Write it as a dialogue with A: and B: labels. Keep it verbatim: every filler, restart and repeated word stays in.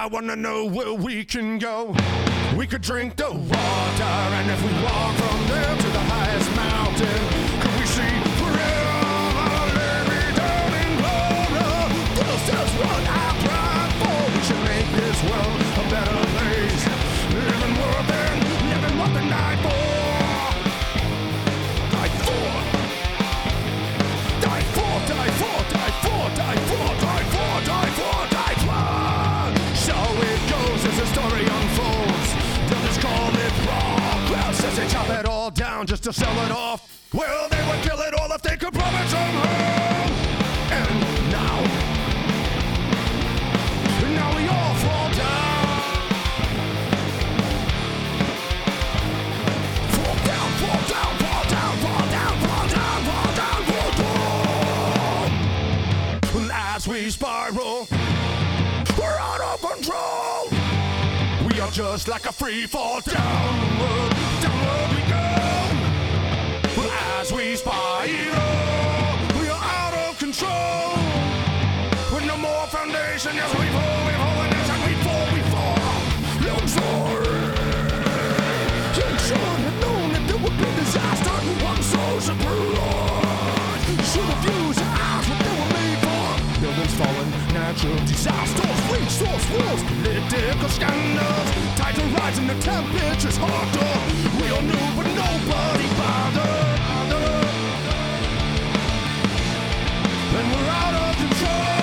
A: I wanna know where we can go. We could drink the water, and if we walk from there to the highest mountain, could we see forever, lay me down in glory? This is what I cried for. We should make this world a better place, living worth and living what they died for. Die for, die for, die for, die for, die for, die for, die for, die for. So it goes as the story unfolds. They'll just call it progress as they chop it all down just to sell it off. Well, they would kill it all if they could profit somehow. And now, now we all fall down. Fall down, fall down, fall down, fall down, fall down, fall down, fall down. As we spiral, we're out of control. We are just like a free fall, downward, downward we go. As we spiral, we are out of control. With no more foundation, yes we fall, we fall, and as we fall, we fall. Young sorry, young son had known that there would be disaster. One soul surprise. Should have used the eyes what they were made for. Buildings falling, natural disasters, resource wars, political scandals, title rise and the temperature's harder. We all knew, but nobody bothered. And we're out of control.